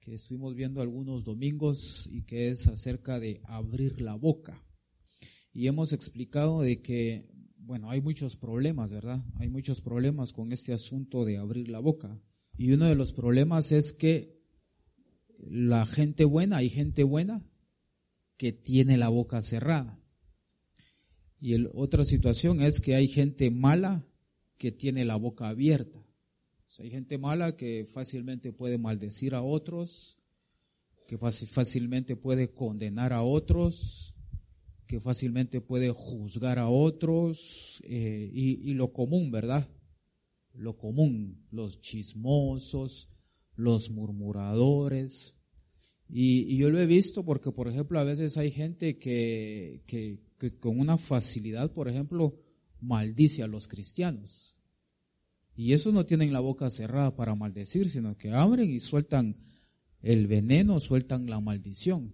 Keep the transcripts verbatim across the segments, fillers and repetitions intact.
que estuvimos viendo algunos domingos y que es acerca de abrir la boca. Y hemos explicado de que, bueno, hay muchos problemas, ¿verdad? Hay muchos problemas con este asunto de abrir la boca. Y uno de los problemas es que la gente buena, hay gente buena que tiene la boca cerrada. Y el, otra situación es que hay gente mala que tiene la boca abierta. O sea, hay gente mala que fácilmente puede maldecir a otros, que fácilmente puede condenar a otros, que fácilmente puede juzgar a otros, eh, y, y lo común, ¿verdad? Lo común, los chismosos, los murmuradores. Y, y yo lo he visto porque, por ejemplo, a veces hay gente que, que, que con una facilidad, por ejemplo, maldice a los cristianos. Y esos no tienen la boca cerrada para maldecir, sino que abren y sueltan el veneno, sueltan la maldición.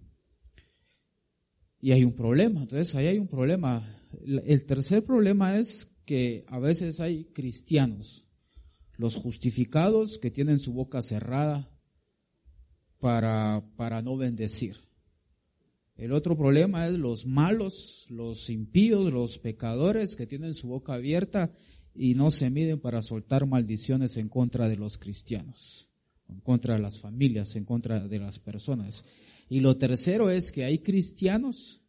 Y hay un problema, entonces ahí hay un problema. El tercer problema es que a veces hay cristianos, los justificados, que tienen su boca cerrada para, para no bendecir. El otro problema es los malos, los impíos, los pecadores, que tienen su boca abierta y no se miden para soltar maldiciones en contra de los cristianos, en contra de las familias, en contra de las personas. Y lo tercero es que hay cristianos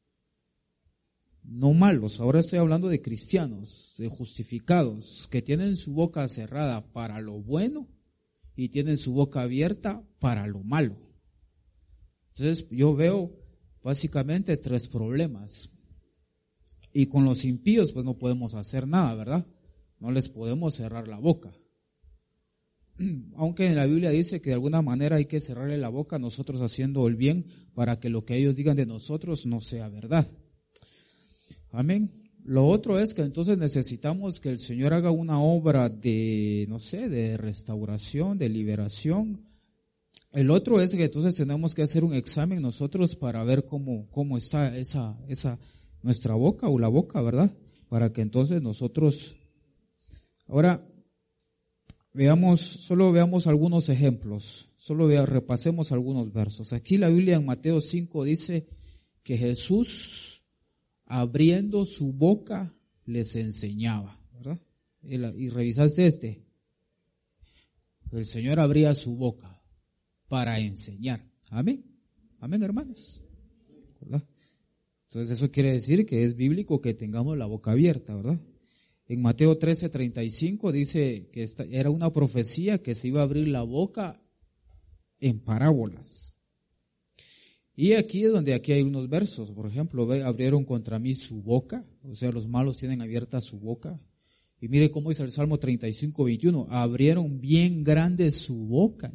no malos, ahora estoy hablando de cristianos, de justificados, que tienen su boca cerrada para lo bueno y tienen su boca abierta para lo malo. Entonces yo veo básicamente tres problemas. Y con los impíos pues no podemos hacer nada, ¿verdad? No les podemos cerrar la boca. Aunque en la Biblia dice que de alguna manera hay que cerrarle la boca a nosotros haciendo el bien para que lo que ellos digan de nosotros no sea verdad. Amén. Lo otro es que entonces necesitamos que el Señor haga una obra de, no sé, de restauración, de liberación. El otro es que entonces tenemos que hacer un examen nosotros para ver cómo, cómo está esa, esa, nuestra boca o la boca, ¿verdad? Para que entonces nosotros, ahora, veamos, solo veamos algunos ejemplos, solo vea, repasemos algunos versos. Aquí la Biblia en Mateo cinco dice que Jesús, abriendo su boca, les enseñaba, ¿verdad? Y, la, y revisaste este. El Señor abría su boca para enseñar. Amén. Amén, hermanos. ¿Verdad? Entonces eso quiere decir que es bíblico que tengamos la boca abierta, ¿verdad? En Mateo trece, treinta y cinco dice que esta era una profecía que se iba a abrir la boca en parábolas. Y aquí es donde aquí hay unos versos, por ejemplo, ve, abrieron contra mí su boca, o sea, los malos tienen abierta su boca. Y mire cómo dice el Salmo treinta y cinco, veintiuno, abrieron bien grande su boca.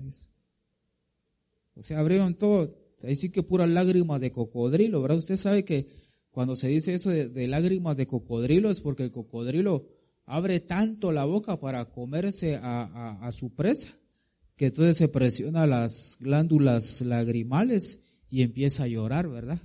O sea, abrieron todo, ahí sí que puras lágrimas de cocodrilo, ¿verdad? Usted sabe que cuando se dice eso de, de lágrimas de cocodrilo es porque el cocodrilo abre tanto la boca para comerse a, a, a su presa, que entonces se presiona las glándulas lagrimales y empieza a llorar, ¿verdad?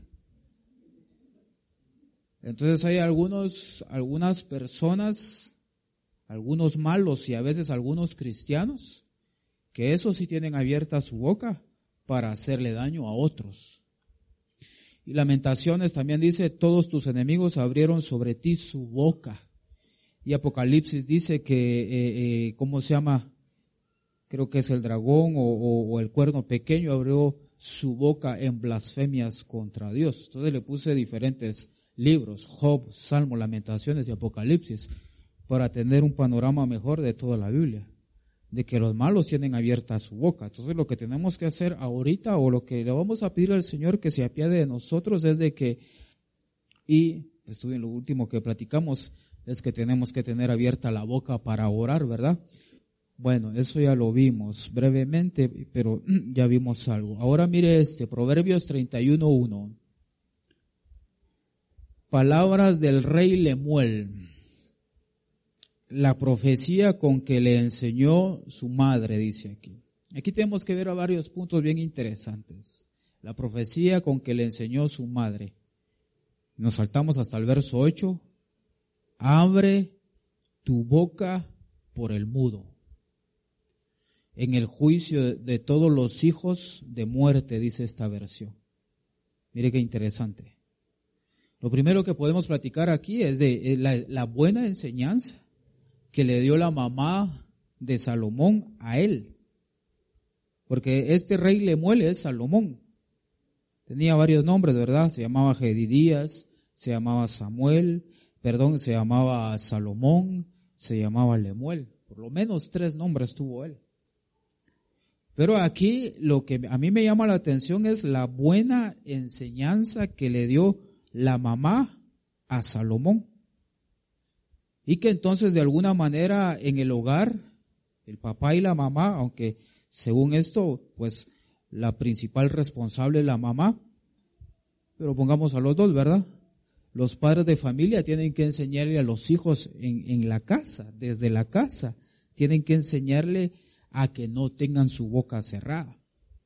Entonces hay algunos, algunas personas, algunos malos y a veces algunos cristianos, que eso sí tienen abierta su boca para hacerle daño a otros. Y Lamentaciones también dice, todos tus enemigos abrieron sobre ti su boca. Y Apocalipsis dice que, eh, eh, ¿cómo se llama? Creo que es el dragón o, o, o el cuerno pequeño abrió su boca en blasfemias contra Dios. Entonces le puse diferentes libros, Job, Salmo, Lamentaciones y Apocalipsis, para tener un panorama mejor de toda la Biblia, de que los malos tienen abierta su boca. Entonces lo que tenemos que hacer ahorita, o lo que le vamos a pedir al Señor que se apiade de nosotros, es de que, y estuve en lo último que platicamos, es que tenemos que tener abierta la boca para orar, ¿verdad? Bueno, eso ya lo vimos brevemente, pero ya vimos algo. Ahora mire este, Proverbios treinta y uno, uno. Palabras del rey Lemuel. La profecía con que le enseñó su madre, dice aquí. Aquí tenemos que ver a varios puntos bien interesantes. La profecía con que le enseñó su madre. Nos saltamos hasta el verso ocho. Abre tu boca por el mudo. en el juicio de, de todos los hijos de muerte, dice esta versión. Mire qué interesante. Lo primero que podemos platicar aquí es de la, la buena enseñanza que le dio la mamá de Salomón a él. Porque este rey Lemuel es Salomón. Tenía varios nombres, ¿verdad? Se llamaba Jedidías, se llamaba Samuel, perdón, se llamaba Salomón, se llamaba Lemuel. Por lo menos tres nombres tuvo él. Pero aquí lo que a mí me llama la atención es la buena enseñanza que le dio la mamá a Salomón. Y que entonces de alguna manera en el hogar, el papá y la mamá, aunque según esto, pues la principal responsable es la mamá, pero pongamos a los dos, ¿verdad? Los padres de familia tienen que enseñarle a los hijos en, en la casa, desde la casa, tienen que enseñarle a que no tengan su boca cerrada.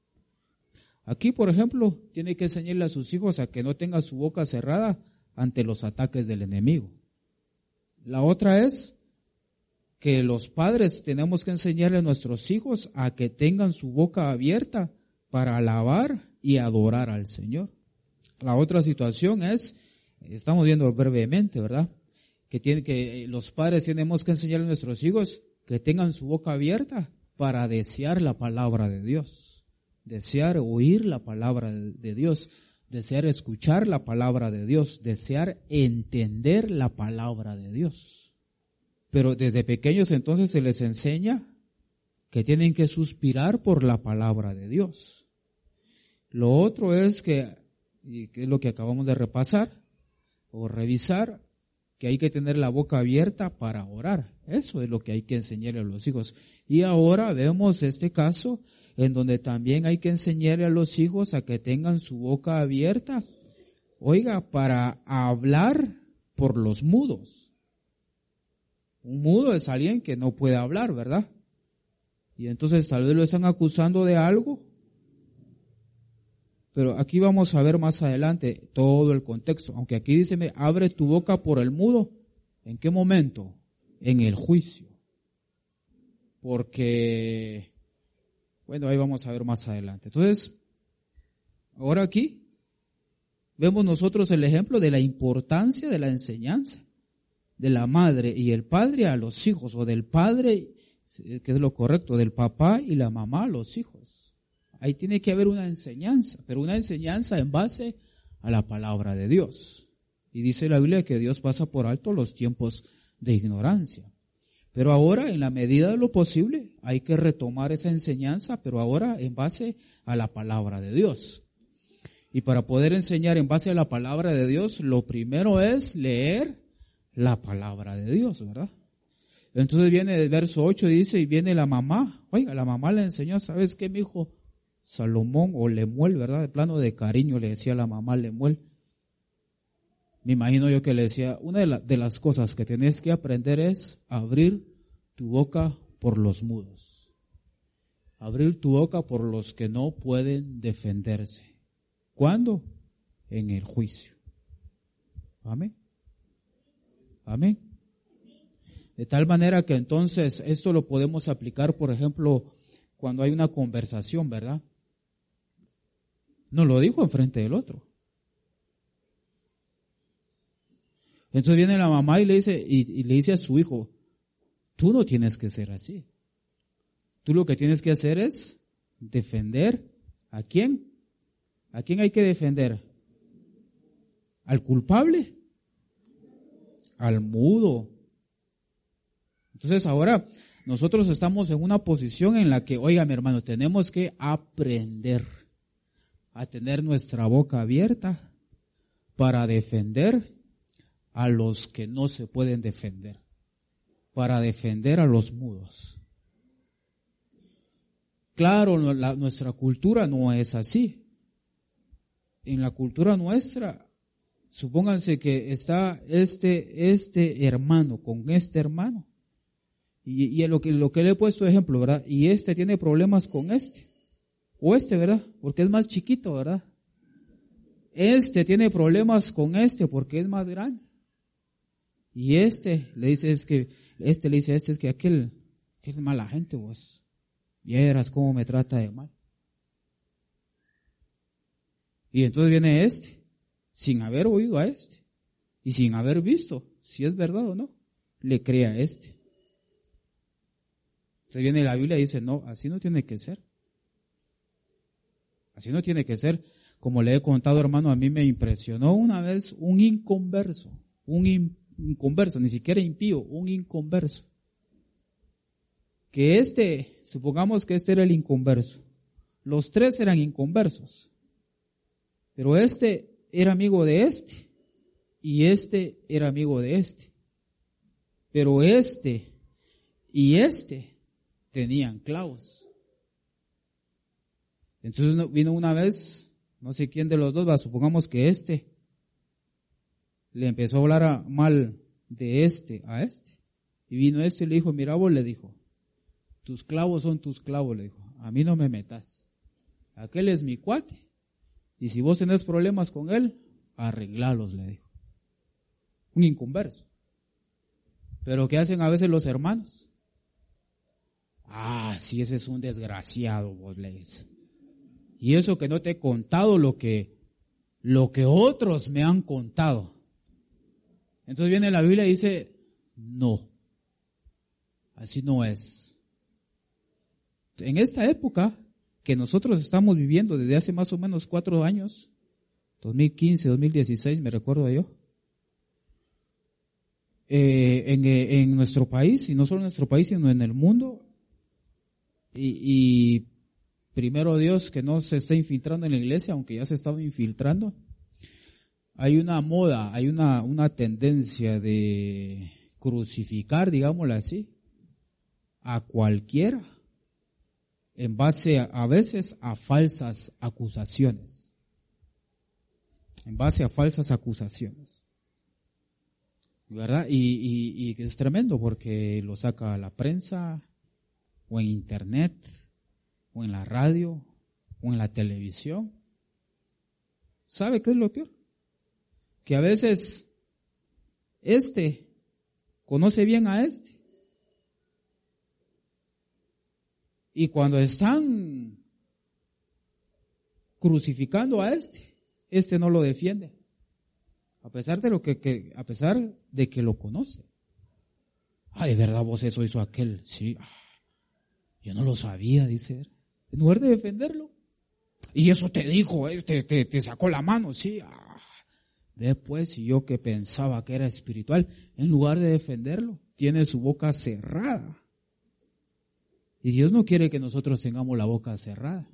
Aquí, por ejemplo, tiene que enseñarle a sus hijos a que no tengan su boca cerrada ante los ataques del enemigo. La otra es que los padres tenemos que enseñarle a nuestros hijos a que tengan su boca abierta para alabar y adorar al Señor. La otra situación es, estamos viendo brevemente, ¿verdad? Que tiene que los padres tenemos que enseñarle a nuestros hijos que tengan su boca abierta para desear la palabra de Dios, desear oír la palabra de Dios, desear escuchar la palabra de Dios, desear entender la palabra de Dios. Pero desde pequeños entonces se les enseña que tienen que suspirar por la palabra de Dios. Lo otro es que, y que es lo que acabamos de repasar o revisar, que hay que tener la boca abierta para orar. Eso es lo que hay que enseñarle a los hijos. Y ahora vemos este caso en donde también hay que enseñarle a los hijos a que tengan su boca abierta, oiga, para hablar por los mudos. Un mudo es alguien que no puede hablar, ¿verdad? Y entonces tal vez lo están acusando de algo. Pero aquí vamos a ver más adelante todo el contexto. Aunque aquí dice, abre tu boca por el mudo. ¿En qué momento? En el juicio. Porque, bueno, ahí vamos a ver más adelante. Entonces, ahora aquí vemos nosotros el ejemplo de la importancia de la enseñanza de la madre y el padre a los hijos, o del padre, que es lo correcto, del papá y la mamá a los hijos. Ahí tiene que haber una enseñanza, pero una enseñanza en base a la palabra de Dios. Y dice la Biblia que Dios pasa por alto los tiempos de ignorancia. Pero ahora, en la medida de lo posible, hay que retomar esa enseñanza, pero ahora en base a la palabra de Dios. Y para poder enseñar en base a la palabra de Dios, lo primero es leer la palabra de Dios, ¿verdad? Entonces viene el verso ocho, dice, y viene la mamá. Oiga, la mamá le enseñó, ¿sabes qué, mi hijo? Salomón o Lemuel, ¿verdad? De plano de cariño le decía a la mamá Lemuel. Me imagino yo que le decía, una de, la, de las cosas que tenés que aprender es abrir tu boca por los mudos. Abrir tu boca por los que no pueden defenderse. ¿Cuándo? En el juicio. Amén. Amén. De tal manera que entonces esto lo podemos aplicar, por ejemplo, cuando hay una conversación, ¿verdad? No lo dijo enfrente del otro. Entonces viene la mamá y le dice, y, y le dice a su hijo, tú no tienes que ser así. Tú lo que tienes que hacer es defender ¿a quién? ¿A quién hay que defender? ¿Al culpable? Al mudo. Entonces ahora nosotros estamos en una posición en la que, oiga mi hermano, tenemos que aprender a tener nuestra boca abierta para defender a los que no se pueden defender, para defender a los mudos. Claro, la, nuestra cultura no es así. En la cultura nuestra, supónganse que está este, este hermano con este hermano. Y, y lo que, lo que le he puesto de ejemplo, ¿verdad? Y este tiene problemas con este. O este, ¿verdad? Porque es más chiquito, ¿verdad? Este tiene problemas con este porque es más grande. Y este le dice es que, este le dice a este es que aquel, que es mala gente vos. vieras cómo me trata de mal. Y entonces viene este, sin haber oído a este, y sin haber visto si es verdad o no, le cree a este. Entonces viene la Biblia y dice, no, así no tiene que ser. Así no tiene que ser. Como le he contado, hermano, a mí me impresionó una vez un inconverso, un in, inconverso, ni siquiera impío, un inconverso. Que este, supongamos que este era el inconverso. Los tres eran inconversos. Pero este era amigo de este. Y este era amigo de este. Pero este y este tenían clavos. Entonces vino una vez, no sé quién de los dos, va, supongamos que este le empezó a hablar a, mal de este a este. Y vino este y le dijo, mira vos, le dijo, tus clavos son tus clavos, le dijo, a mí no me metas. Aquel es mi cuate. Y si vos tenés problemas con él, arreglalos, le dijo. Un inconverso. Pero ¿qué hacen a veces los hermanos? Ah, sí, ese es un desgraciado, vos le dices. Y eso que no te he contado lo que, lo que otros me han contado. Entonces viene la Biblia y dice, no, así no es. En esta época que nosotros estamos viviendo desde hace más o menos cuatro años, dos mil quince, dos mil dieciséis, me recuerdo yo, eh, en, en nuestro país, y no solo en nuestro país, sino en el mundo, y, y primero Dios que no se está infiltrando en la iglesia, aunque ya se estaba infiltrando, hay una moda, hay una, una tendencia de crucificar, digámoslo así, a cualquiera, en base a, a veces a falsas acusaciones. En base a falsas acusaciones. ¿Verdad? Y, y, y es tremendo porque lo saca la prensa, o en internet, o en la radio, o en la televisión. ¿Sabe qué es lo peor? Que a veces este conoce bien a este. Y cuando están crucificando a este, este no lo defiende. A pesar de lo que, que a pesar de que lo conoce. Ah, de verdad vos eso hizo aquel. Sí, ah, yo no lo sabía, dice él. En lugar de defenderlo. Y eso te dijo, eh, te, te, te sacó la mano, sí. Ah, ve pues, y yo que pensaba que era espiritual, en lugar de defenderlo, tiene su boca cerrada. Y Dios no quiere que nosotros tengamos la boca cerrada.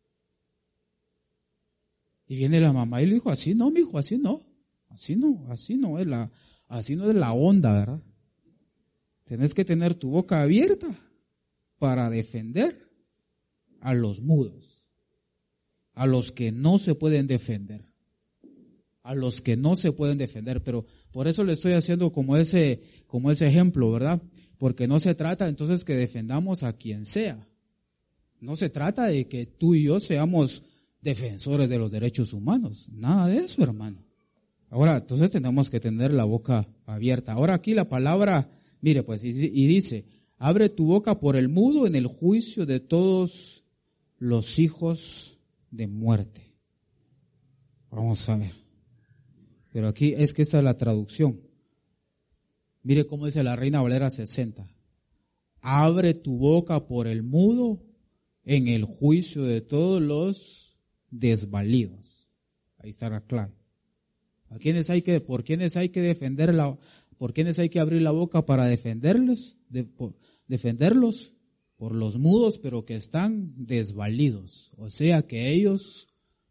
Y viene la mamá y le dijo, así no, mijo, así no. Así no, así no es la, así no es la onda, ¿verdad? Tenés que tener tu boca abierta para defender a los mudos, a los que no se pueden defender, a los que no se pueden defender. Pero por eso le estoy haciendo como ese, como ese ejemplo, ¿verdad? Porque no se trata entonces que defendamos a quien sea. No se trata de que tú y yo seamos defensores de los derechos humanos. Nada de eso, hermano. Ahora, entonces tenemos que tener la boca abierta. Ahora aquí la palabra, mire pues, y, y dice, abre tu boca por el mudo en el juicio de todos los hijos de muerte. Vamos a ver. Pero aquí es que esta es la traducción. Mire cómo dice la Reina Valera sesenta. Abre tu boca por el mudo en el juicio de todos los desvalidos. Ahí está la clave. ¿A quiénes hay que, por quiénes hay que defender la, por quiénes hay que abrir la boca para defenderlos? De, por, defenderlos por los mudos, pero que están desvalidos. O sea que ellos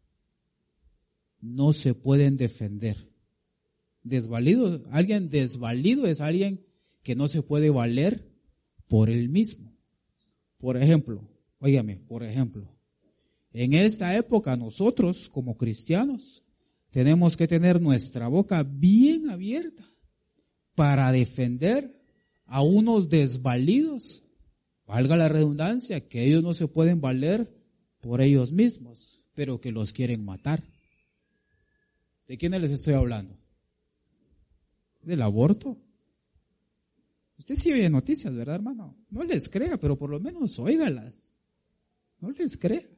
no se pueden defender. Desvalido, alguien desvalido es alguien que no se puede valer por él mismo. Por ejemplo, óigame, por ejemplo, en esta época nosotros como cristianos tenemos que tener nuestra boca bien abierta para defender a unos desvalidos, valga la redundancia, que ellos no se pueden valer por ellos mismos, pero que los quieren matar. ¿De quiénes les estoy hablando? ¿Del aborto? Usted sí oye noticias, ¿verdad, hermano? No les crea, pero por lo menos óigalas. No les cree.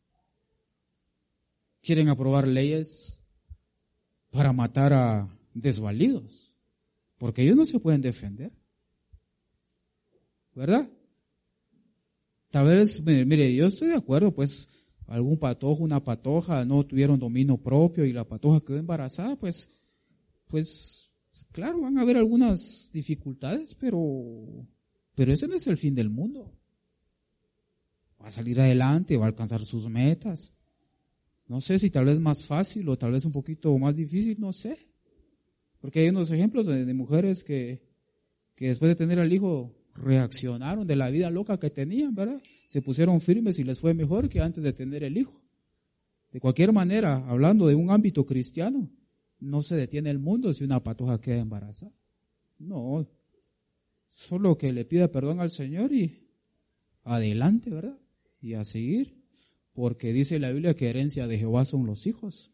Quieren aprobar leyes para matar a desvalidos, porque ellos no se pueden defender. ¿Verdad? Tal vez, mire, yo estoy de acuerdo, pues, algún patojo, una patoja, no tuvieron dominio propio y la patoja quedó embarazada, pues, pues, claro, van a haber algunas dificultades, pero, pero ese no es el fin del mundo. Va a salir adelante, va a alcanzar sus metas. No sé si tal vez más fácil o tal vez un poquito más difícil, no sé. Porque hay unos ejemplos de, de mujeres que, que después de tener al hijo reaccionaron de la vida loca que tenían, ¿verdad? Se pusieron firmes y les fue mejor que antes de tener el hijo. De cualquier manera, hablando de un ámbito cristiano, no se detiene el mundo si una patoja queda embarazada. No, solo que le pida perdón al Señor y adelante, ¿verdad? Y a seguir, porque dice la Biblia que herencia de Jehová son los hijos.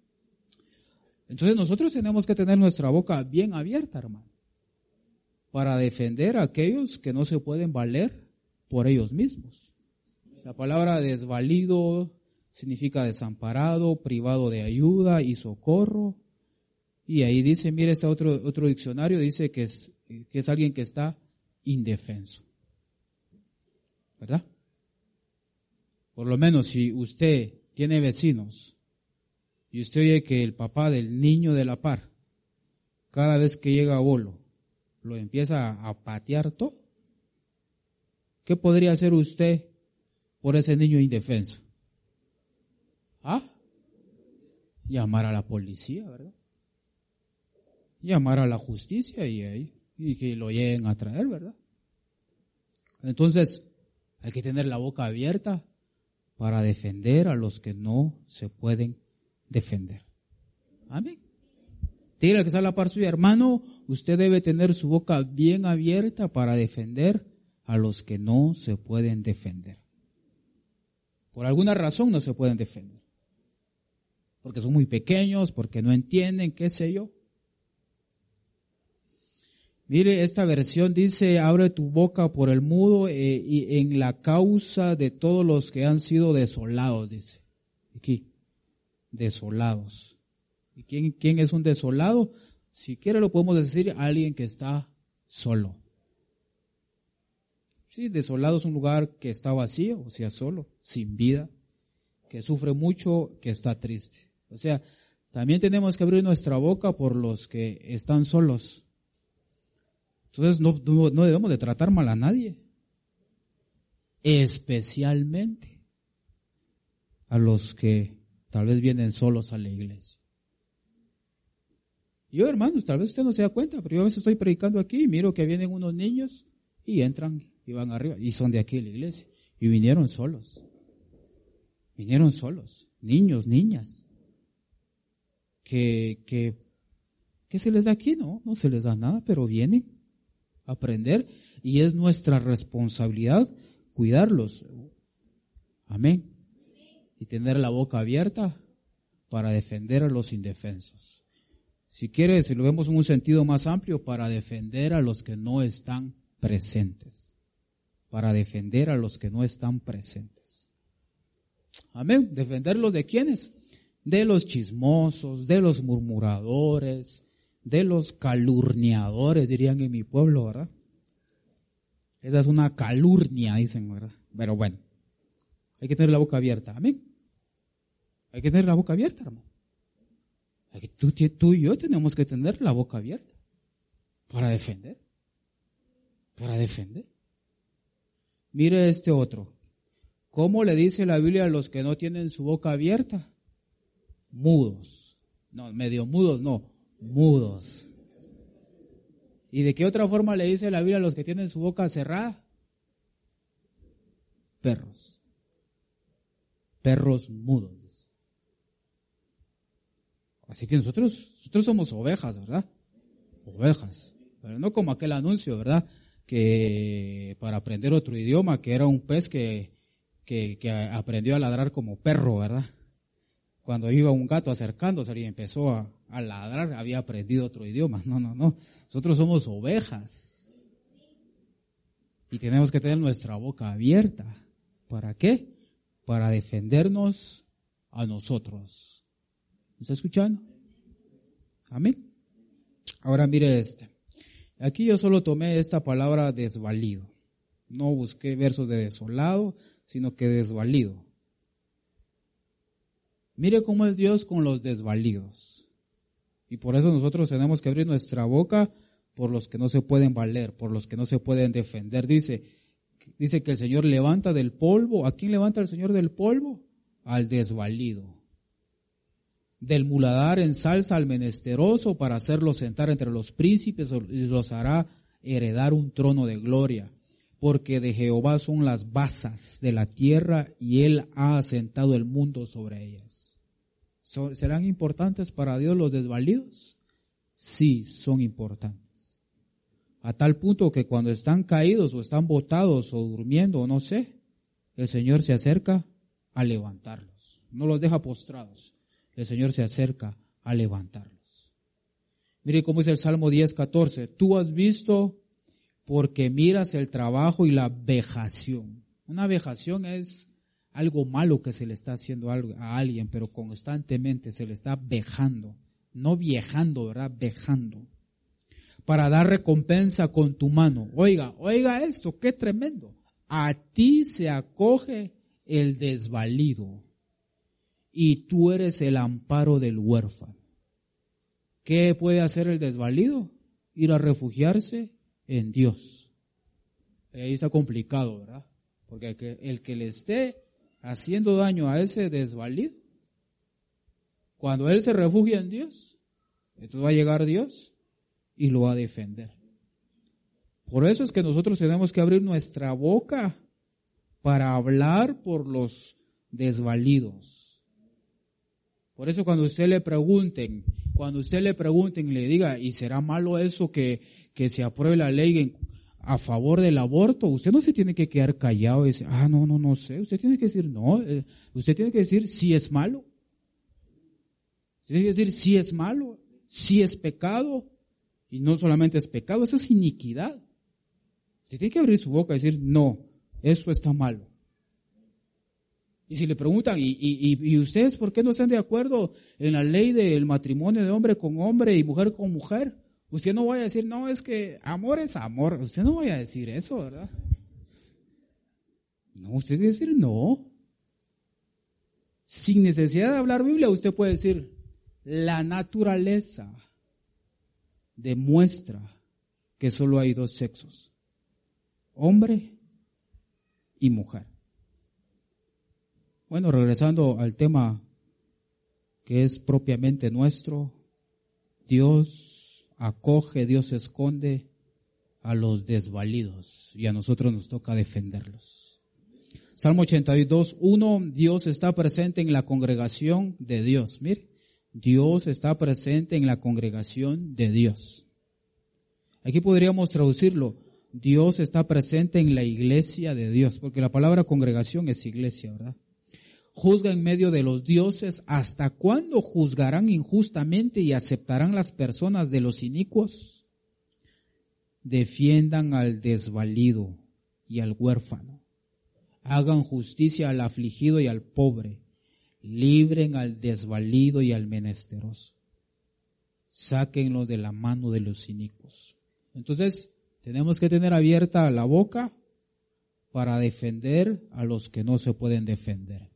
Entonces nosotros tenemos que tener nuestra boca bien abierta, hermano, para defender a aquellos que no se pueden valer por ellos mismos. La palabra desvalido significa desamparado, privado de ayuda y socorro. Y ahí dice, mire, este otro, otro diccionario dice que es, que es alguien que está indefenso. ¿Verdad? Por lo menos si usted tiene vecinos y usted oye que el papá del niño de la par, cada vez que llega a bolo, lo empieza a patear todo, ¿qué podría hacer usted por ese niño indefenso? ¿Ah? Llamar a la policía, ¿verdad? Llamar a la justicia y, ahí, y que lo lleguen a traer, ¿verdad? Entonces, hay que tener la boca abierta para defender a los que no se pueden defender. Amén. Dígale que está a la par suya, hermano, usted debe tener su boca bien abierta para defender a los que no se pueden defender. Por alguna razón no se pueden defender. Porque son muy pequeños, porque no entienden, qué sé yo. Mire, esta versión dice, abre tu boca por el mudo eh, y en la causa de todos los que han sido desolados, dice. Aquí, desolados. ¿Y quién, quién es un desolado? Si quiere lo podemos decir, alguien que está solo. Sí, desolado es un lugar que está vacío, o sea, solo, sin vida, que sufre mucho, que está triste. O sea, también tenemos que abrir nuestra boca por los que están solos. Entonces no, no, no debemos de tratar mal a nadie, especialmente a los que tal vez vienen solos a la iglesia. Yo, hermanos, tal vez usted no se da cuenta, pero yo a veces estoy predicando aquí y miro que vienen unos niños y entran y van arriba, y son de aquí de la iglesia, y vinieron solos, vinieron solos, niños, niñas, que, que, ¿qué se les da aquí? No, no se les da nada, pero vienen a aprender, y es nuestra responsabilidad cuidarlos. Amén. Y tener la boca abierta para defender a los indefensos. Si quiere, si lo vemos en un sentido más amplio, para defender a los que no están presentes. Para defender a los que no están presentes. Amén. ¿Defenderlos de quiénes? De los chismosos, de los murmuradores, de los calurniadores, dirían en mi pueblo, ¿verdad? Esa es una calurnia, dicen, ¿verdad? Pero bueno, hay que tener la boca abierta. Amén. Hay que tener la boca abierta, hermano. Tú, tú y yo tenemos que tener la boca abierta para defender, para defender. Mire este otro. ¿Cómo le dice la Biblia a los que no tienen su boca abierta? Mudos. No, medio mudos, no, mudos. ¿Y de qué otra forma le dice la Biblia a los que tienen su boca cerrada? Perros. Perros mudos. Así que nosotros, nosotros somos ovejas, ¿verdad? Ovejas. Pero no como aquel anuncio, ¿verdad? Que para aprender otro idioma, que era un pez que, que, que aprendió a ladrar como perro, ¿verdad? Cuando iba un gato acercándose y empezó a, a ladrar, había aprendido otro idioma. No, no, no. Nosotros somos ovejas. Y tenemos que tener nuestra boca abierta. ¿Para qué? para defendernos a nosotros. ¿Me está escuchando? Amén. Ahora mire este. Aquí yo solo tomé esta palabra desvalido. No busqué versos de desolado, sino que desvalido. Mire cómo es Dios con los desvalidos. Y por eso nosotros tenemos que abrir nuestra boca por los que no se pueden valer, por los que no se pueden defender. Dice, dice que el Señor levanta del polvo. ¿A quién levanta el Señor del polvo? Al desvalido. Del muladar ensalza al menesteroso para hacerlo sentar entre los príncipes y los hará heredar un trono de gloria. Porque de Jehová son las basas de la tierra y Él ha asentado el mundo sobre ellas. ¿Serán importantes para Dios los desvalidos? Sí, son importantes. A tal punto que cuando están caídos o están botados o durmiendo o no sé, el Señor se acerca a levantarlos. No los deja postrados. El Señor se acerca a levantarlos. Mire cómo dice el Salmo diez, catorce. Tú has visto porque miras el trabajo y la vejación. Una vejación es algo malo que se le está haciendo a alguien, pero constantemente se le está vejando. No viejando, ¿verdad? Vejando. Para dar recompensa con tu mano. Oiga, oiga esto, qué tremendo. A ti se acoge el desvalido y tú eres el amparo del huérfano. ¿Qué puede hacer el desvalido? Ir a refugiarse en Dios. Ahí está complicado, ¿verdad? Porque el que, el que le esté haciendo daño a ese desvalido, cuando él se refugia en Dios, entonces va a llegar Dios y lo va a defender. Por eso es que nosotros tenemos que abrir nuestra boca para hablar por los desvalidos. Por eso cuando usted le pregunten, cuando usted le pregunten, le diga, ¿y será malo eso que, que se apruebe la ley en, a favor del aborto? Usted no se tiene que quedar callado y decir, ah, no, no, no sé. Usted tiene que decir, no. Eh, usted tiene que decir, sí es malo. Usted tiene que decir, sí es malo, sí es pecado. Y no solamente es pecado, eso es iniquidad. Usted tiene que abrir su boca y decir, no, eso está malo. Y si le preguntan, ¿y, y, y ustedes por qué no están de acuerdo en la ley del matrimonio de hombre con hombre y mujer con mujer? Usted no vaya a decir, no, es que amor es amor. Usted no vaya a decir eso, ¿verdad? No, usted tiene que decir no. Sin necesidad de hablar Biblia, usted puede decir, la naturaleza demuestra que solo hay dos sexos, hombre y mujer. Bueno, regresando al tema que es propiamente nuestro, Dios acoge, Dios esconde a los desvalidos y a nosotros nos toca defenderlos. Salmo ochenta y dos, uno, Dios está presente en la congregación de Dios. Mire, Dios está presente en la congregación de Dios. Aquí podríamos traducirlo, Dios está presente en la iglesia de Dios, porque la palabra congregación es iglesia, ¿verdad? Juzga en medio de los dioses. ¿Hasta cuándo juzgarán injustamente y aceptarán las personas de los inicuos? Defiendan al desvalido y al huérfano. Hagan justicia al afligido y al pobre. Libren al desvalido y al menesteroso. Sáquenlo de la mano de los inicuos. Entonces, tenemos que tener abierta la boca para defender a los que no se pueden defender.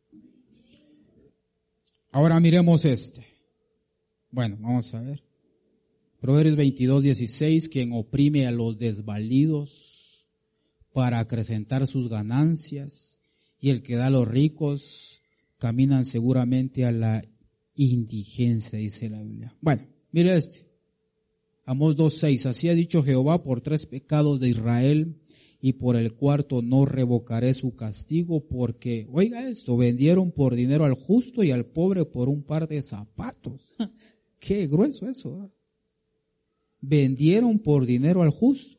Ahora miremos este. Bueno, vamos a ver. Proverbios veintidós, dieciséis, quien oprime a los desvalidos para acrecentar sus ganancias, y el que da a los ricos caminan seguramente a la indigencia, dice la Biblia. Bueno, mire este. Amós dos, seis, así ha dicho Jehová, por tres pecados de Israel, y por el cuarto no revocaré su castigo, porque, oiga esto, vendieron por dinero al justo y al pobre por un par de zapatos. Qué grueso eso, ¿eh? Vendieron por dinero al justo.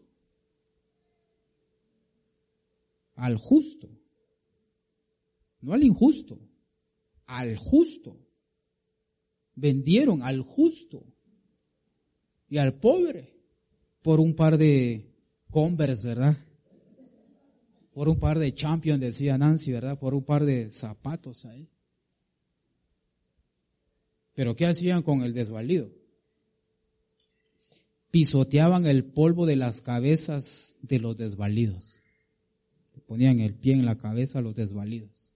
Al justo. No al injusto. Al justo. Vendieron al justo y al pobre por un par de Converse, ¿verdad? Por un par de champions, decía Nancy, ¿verdad? Por un par de zapatos ahí. Pero ¿qué hacían con el desvalido? Pisoteaban el polvo de las cabezas de los desvalidos. Ponían el pie en la cabeza a los desvalidos.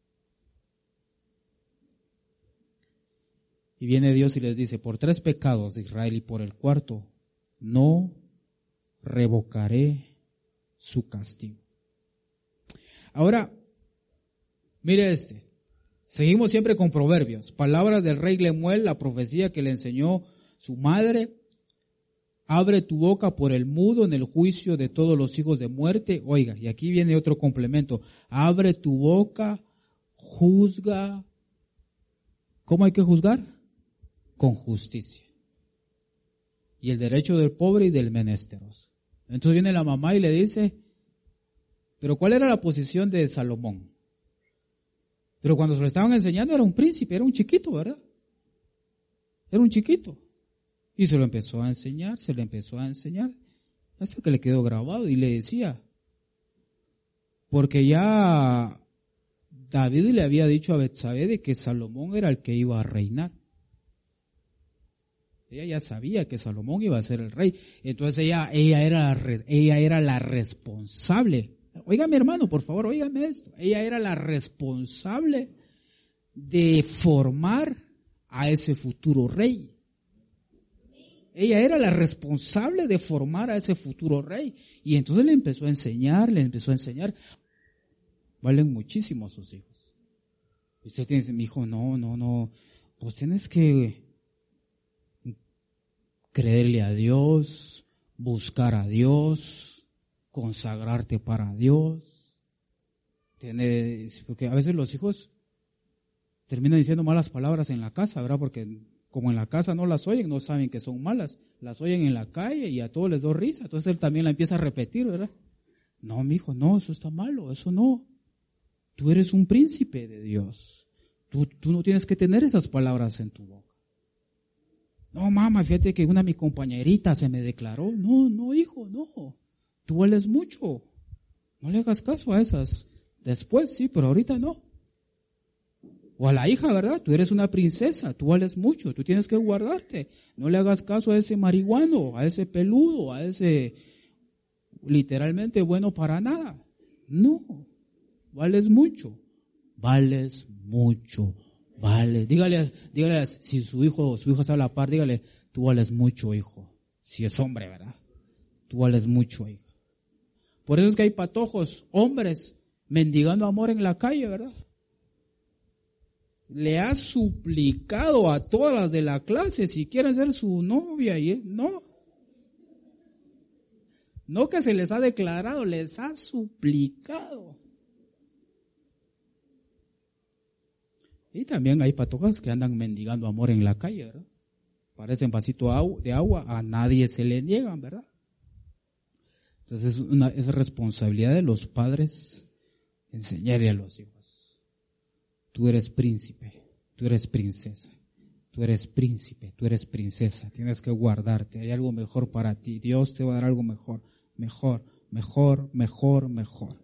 Y viene Dios y les dice, por tres pecados de Israel y por el cuarto, no revocaré su castigo. Ahora, mire este. Seguimos siempre con Proverbios. Palabras del rey Lemuel, la profecía que le enseñó su madre. Abre tu boca por el mudo en el juicio de todos los hijos de muerte. Oiga, y aquí viene otro complemento. Abre tu boca, juzga. ¿Cómo hay que juzgar? Con justicia. Y el derecho del pobre y del menesteroso. Entonces viene la mamá y le dice, pero ¿cuál era la posición de Salomón? Pero cuando se lo estaban enseñando era un príncipe, era un chiquito, ¿verdad? Era un chiquito. Y se lo empezó a enseñar, se le empezó a enseñar, hasta que le quedó grabado y le decía, porque ya David le había dicho a Betsabé de que Salomón era el que iba a reinar. Ella ya sabía que Salomón iba a ser el rey. Entonces ella, ella era, ella era la responsable. Óigame, hermano, por favor, óigame esto. Ella era la responsable de formar a ese futuro rey. Ella era la responsable de formar a ese futuro rey. Y entonces le empezó a enseñar, le empezó a enseñar. Valen muchísimo sus hijos. Usted tiene, mi hijo, no, no, no. Pues tienes que creerle a Dios, buscar a Dios, consagrarte para Dios. Tiene, porque a veces los hijos terminan diciendo malas palabras en la casa, ¿verdad? Porque como en la casa no las oyen, no saben que son malas. Las oyen en la calle y a todos les da risa. Entonces él también la empieza a repetir, ¿verdad? No, mi hijo, no, eso está malo, eso no. Tú eres un príncipe de Dios. Tú, tú no tienes que tener esas palabras en tu boca. No, mamá, fíjate que una de mis compañeritas se me declaró. No, no, hijo, no. Tú vales mucho. No le hagas caso a esas. Después sí, pero ahorita no. O a la hija, ¿verdad? Tú eres una princesa, tú vales mucho, tú tienes que guardarte. No le hagas caso a ese marihuano, a ese peludo, a ese literalmente bueno para nada. No, vales mucho, vales mucho, vale. Dígale, dígale, si su hijo, su hijo está a la par, dígale, tú vales mucho, hijo. Si es hombre, ¿verdad? Tú vales mucho, hijo. Por eso es que hay patojos, hombres, mendigando amor en la calle, ¿verdad? Le ha suplicado a todas las de la clase si quieren ser su novia y él, no. No que se les ha declarado, les ha suplicado. Y también hay patojas que andan mendigando amor en la calle, ¿verdad? Parecen vasito de agua, a nadie se le niegan, ¿verdad? Entonces es una es responsabilidad de los padres enseñarle a los hijos. Tú eres príncipe, tú eres princesa, tú eres príncipe, tú eres princesa, tienes que guardarte, hay algo mejor para ti, Dios te va a dar algo mejor, mejor, mejor, mejor, mejor.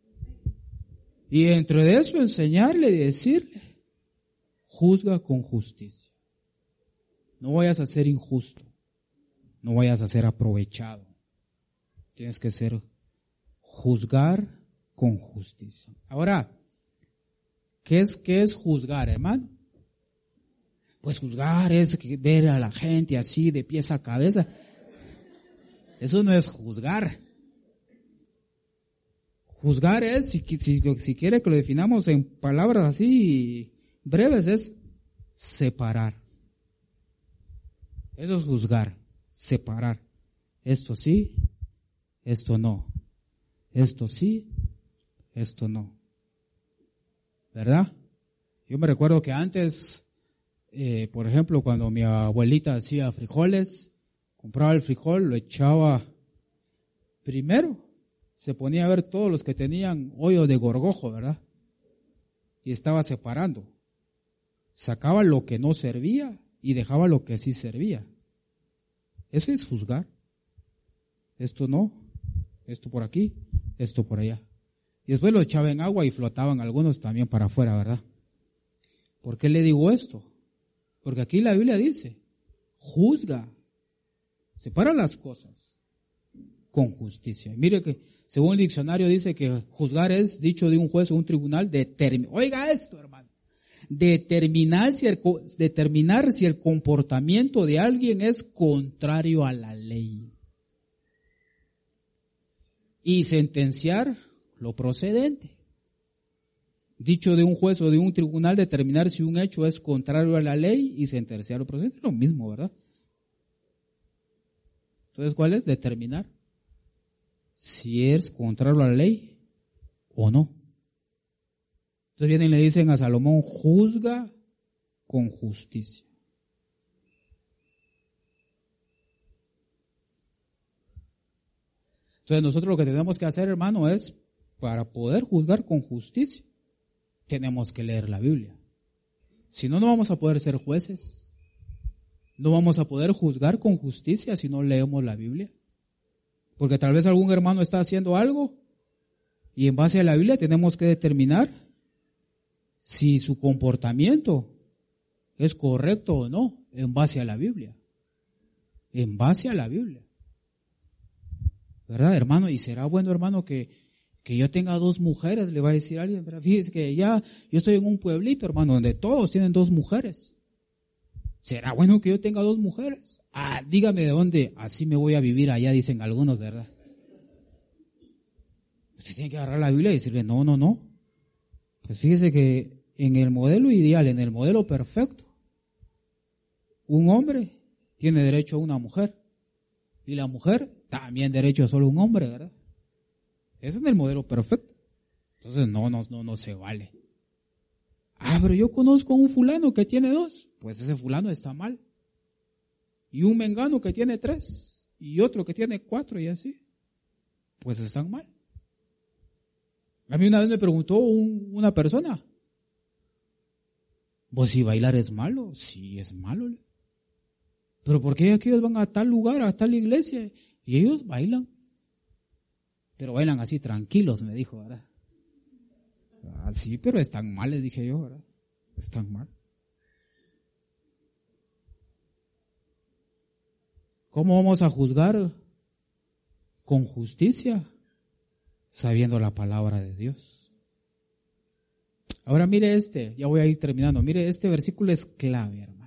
Y dentro de eso enseñarle y decirle, juzga con justicia. No vayas a ser injusto, no vayas a ser aprovechado, tienes que ser, juzgar con justicia. Ahora, ¿Qué es, qué es juzgar, hermano? Pues juzgar es ver a la gente así de pies a cabeza. Eso no es juzgar. Juzgar es, si, si, si quiere que lo definamos en palabras así breves, es separar. Eso es juzgar, separar. Esto sí, esto no. Esto sí, esto no. ¿Verdad? Yo me recuerdo que antes, eh, por ejemplo, cuando mi abuelita hacía frijoles, compraba el frijol, lo echaba primero, se ponía a ver todos los que tenían hoyo de gorgojo, ¿verdad? Y estaba separando. Sacaba lo que no servía y dejaba lo que sí servía. Eso es juzgar. Esto no, esto por aquí, esto por allá. Y después lo echaba en agua y flotaban algunos también para afuera, ¿verdad? ¿Por qué le digo esto? Porque aquí la Biblia dice, juzga, separa las cosas con justicia. Mire que según el diccionario dice que juzgar es dicho de un juez o un tribunal, determinar. Oiga esto, hermano. Determinar si, el, determinar si el comportamiento de alguien es contrario a la ley. Y sentenciar lo procedente. Dicho de un juez o de un tribunal, determinar si un hecho es contrario a la ley y sentenciar lo procedente. Es lo mismo, ¿verdad? Entonces, ¿cuál es? Determinar si es contrario a la ley o no. Entonces vienen y le dicen a Salomón, juzga con justicia. Entonces nosotros lo que tenemos que hacer, hermano, es, para poder juzgar con justicia, tenemos que leer la Biblia. Si no, no vamos a poder ser jueces. No vamos a poder juzgar con justicia si no leemos la Biblia. Porque tal vez algún hermano está haciendo algo y en base a la Biblia tenemos que determinar si su comportamiento es correcto o no, en base a la Biblia. En base a la Biblia. ¿Verdad, hermano? Y será bueno, hermano, que, que yo tenga dos mujeres, le va a decir alguien. ¿Verdad? Fíjese que ya yo estoy en un pueblito, hermano, donde todos tienen dos mujeres. ¿Será bueno que yo tenga dos mujeres? Ah, dígame de dónde, así me voy a vivir allá, dicen algunos, ¿verdad? Usted tiene que agarrar la Biblia y decirle, no, no, no. Pues fíjese que en el modelo ideal, en el modelo perfecto, un hombre tiene derecho a una mujer y la mujer también derecho a solo un hombre, ¿verdad? Ese es el modelo perfecto. Entonces no, no, no, no se vale. Ah, pero yo conozco a un fulano que tiene dos. Pues ese fulano está mal. Y un mengano que tiene tres. Y otro que tiene cuatro y así. Pues están mal. A mí una vez me preguntó un, una persona. ¿Vos si bailar es malo? Sí, es malo. Pero ¿por qué aquellos van a tal lugar, a tal iglesia? Y ellos bailan. Pero bailan así tranquilos, me dijo, ¿verdad? Ah, sí, pero están mal, les dije yo, ¿verdad? Están mal. ¿Cómo vamos a juzgar? Con justicia, sabiendo la palabra de Dios. Ahora mire este, ya voy a ir terminando. Mire, este versículo es clave, hermano.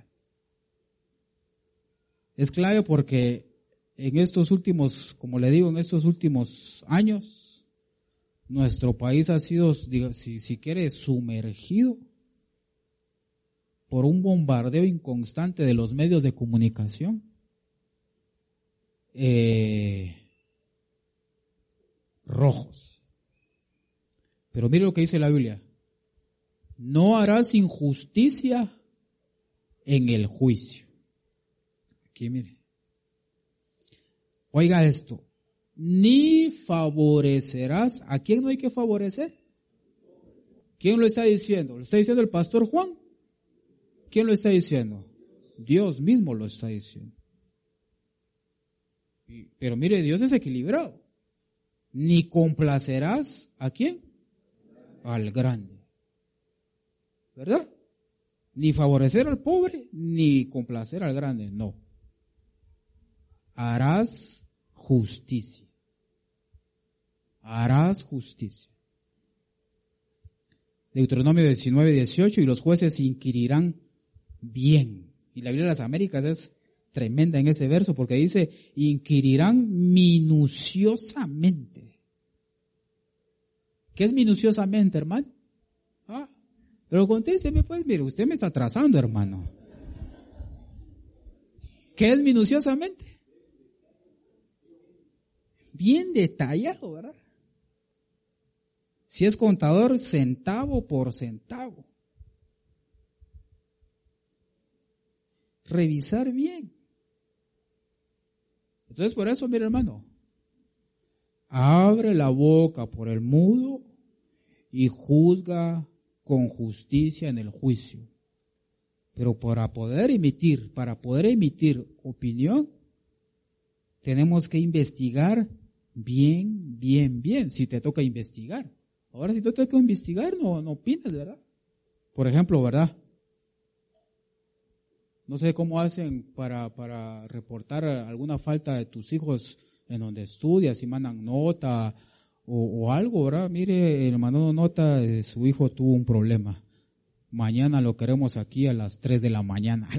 Es clave porque en estos últimos, como le digo, en estos últimos años, nuestro país ha sido, si, si quiere, sumergido por un bombardeo inconstante de los medios de comunicación. Eh, rojos. Pero mire lo que dice la Biblia. No harás injusticia en el juicio. Aquí mire. Oiga esto. Ni favorecerás. ¿A quién no hay que favorecer? ¿Quién lo está diciendo? ¿Lo está diciendo el pastor Juan? ¿Quién lo está diciendo? Dios mismo lo está diciendo. Pero mire, Dios es equilibrado. Ni complacerás ¿a quién? Al grande. ¿Verdad? Ni favorecer al pobre, ni complacer al grande, no. Harás justicia. Harás justicia. Deuteronomio diecinueve, dieciocho, y los jueces inquirirán bien. Y la Biblia de las Américas es tremenda en ese verso porque dice, inquirirán minuciosamente. ¿Qué es minuciosamente, hermano? Ah, pero contésteme pues, mire, usted me está atrasando, hermano. ¿Qué es minuciosamente? Bien detallado, ¿verdad? Si es contador, centavo por centavo. Revisar bien. Entonces por eso, mire hermano, abre la boca por el mudo y juzga con justicia en el juicio. Pero para poder emitir, para poder emitir opinión, tenemos que investigar bien, bien, bien, si te toca investigar. Ahora si tú tienes que investigar, no, no opines, ¿verdad? Por ejemplo, ¿verdad? No sé cómo hacen para, para reportar alguna falta de tus hijos en donde estudias, si mandan nota o, o algo, ¿verdad? Mire, el mandó nota, eh, su hijo tuvo un problema. Mañana lo queremos aquí a las tres de la mañana.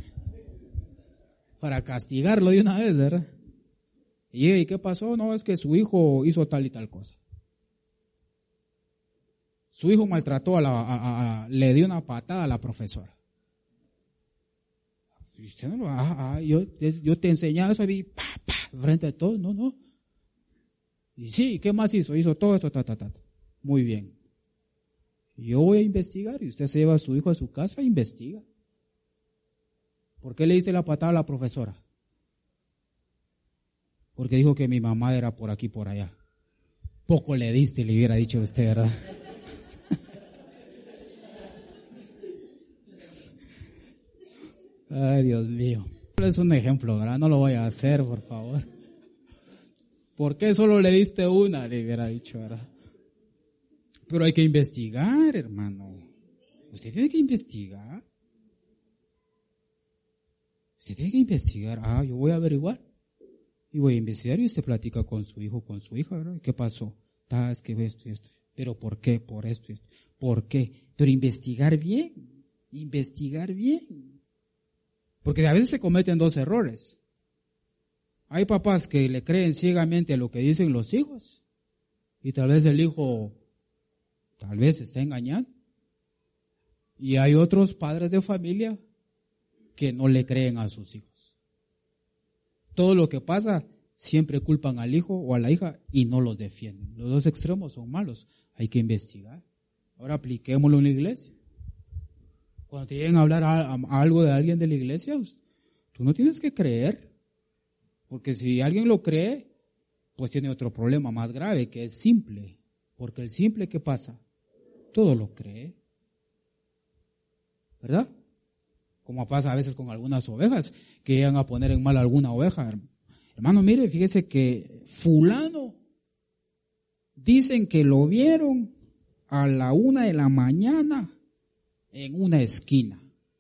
Para castigarlo de una vez, ¿verdad? Y, ¿y qué pasó? No, es que su hijo hizo tal y tal cosa. Su hijo maltrató a la, a, a, a, le dio una patada a la profesora. Y usted no lo, ah, ah, yo, yo te enseñaba eso y pa, pa, frente a todos, no, no. Y sí, ¿qué más hizo? Hizo todo esto, ta, ta, ta. Muy bien. Yo voy a investigar y usted se lleva a su hijo a su casa e investiga. ¿Por qué le hice la patada a la profesora? Porque dijo que mi mamá era por aquí, por allá. Poco le diste, le hubiera dicho a usted, ¿verdad? Ay, Dios mío. Es un ejemplo, ¿verdad? No lo voy a hacer, por favor. ¿Por qué solo le diste una? Le hubiera dicho, ¿verdad? Pero hay que investigar, hermano. Usted tiene que investigar. Usted tiene que investigar. Ah, yo voy a averiguar. Y voy a investigar y usted platica con su hijo, con su hija, ¿verdad? ¿Qué pasó? Ah, es que esto y esto. ¿Pero por qué? Por esto y esto. ¿Por qué? Pero investigar bien. Investigar bien. Porque a veces se cometen dos errores. Hay papás que le creen ciegamente a lo que dicen los hijos. Y tal vez el hijo, tal vez está engañando. Y hay otros padres de familia que no le creen a sus hijos. Todo lo que pasa, siempre culpan al hijo o a la hija y no los defienden. Los dos extremos son malos. Hay que investigar. Ahora apliquémoslo en la iglesia. Cuando te lleguen a hablar a, a algo de alguien de la iglesia, tú no tienes que creer. Porque si alguien lo cree, pues tiene otro problema más grave, que es simple. Porque el simple, ¿qué pasa? Todo lo cree. ¿Verdad? Como pasa a veces con algunas ovejas, que llegan a poner en mal a alguna oveja. Hermano, mire, fíjese que fulano, dicen que lo vieron a la una de la mañana en una esquina.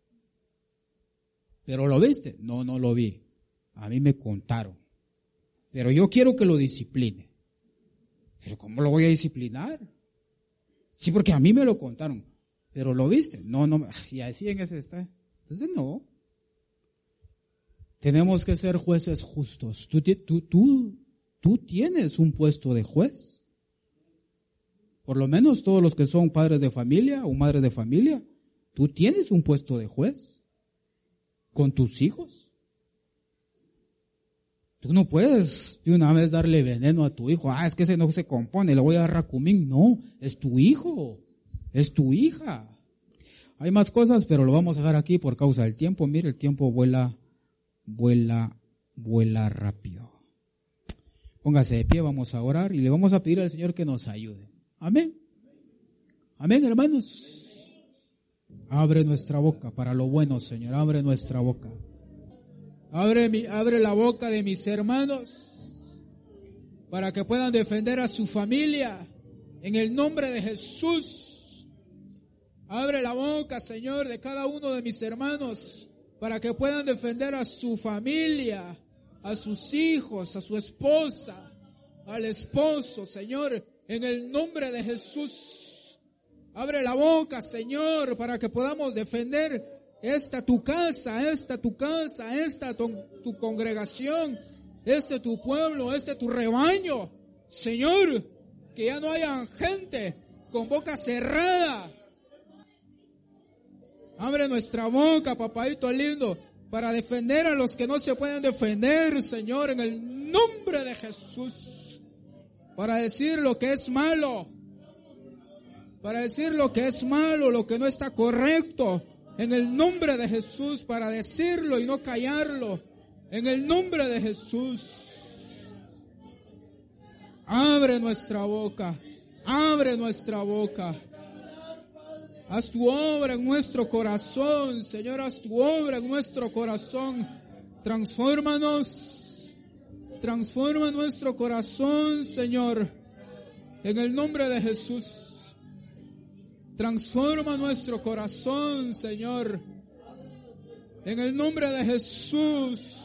¿Pero lo viste? No, no lo vi. A mí me contaron. Pero yo quiero que lo discipline. ¿Pero cómo lo voy a disciplinar? Sí, porque a mí me lo contaron. ¿Pero lo viste? No, no. Y así en ese está. Entonces no. Tenemos que ser jueces justos. Tú, tú, tú, tú tienes un puesto de juez. Por lo menos todos los que son padres de familia o madres de familia, tú tienes un puesto de juez con tus hijos. Tú no puedes de una vez darle veneno a tu hijo. Ah, es que ese no se compone, le voy a dar racumín. No, es tu hijo, es tu hija. Hay más cosas, pero lo vamos a dejar aquí por causa del tiempo. Mire, el tiempo vuela, vuela, vuela rápido. Póngase de pie, vamos a orar y le vamos a pedir al Señor que nos ayude. Amén. Amén, hermanos. Abre nuestra boca para lo bueno, Señor. Abre nuestra boca. Abre, mi, abre la boca de mis hermanos para que puedan defender a su familia en el nombre de Jesús. Abre la boca, Señor, de cada uno de mis hermanos para que puedan defender a su familia, a sus hijos, a su esposa, al esposo, Señor, en el nombre de Jesús. Abre la boca, Señor, para que podamos defender esta tu casa, esta tu casa, esta tu, tu congregación, este tu pueblo, este tu rebaño. Señor, que ya no haya gente con boca cerrada. Abre nuestra boca, papadito lindo, para defender a los que no se pueden defender, Señor, en el nombre de Jesús. Para decir lo que es malo, para decir lo que es malo, lo que no está correcto, en el nombre de Jesús, para decirlo y no callarlo, en el nombre de Jesús. Abre nuestra boca, abre nuestra boca. Haz tu obra en nuestro corazón, Señor, haz tu obra en nuestro corazón. Transfórmanos, transforma nuestro corazón, Señor, en el nombre de Jesús. Transforma nuestro corazón, Señor. En el nombre de Jesús.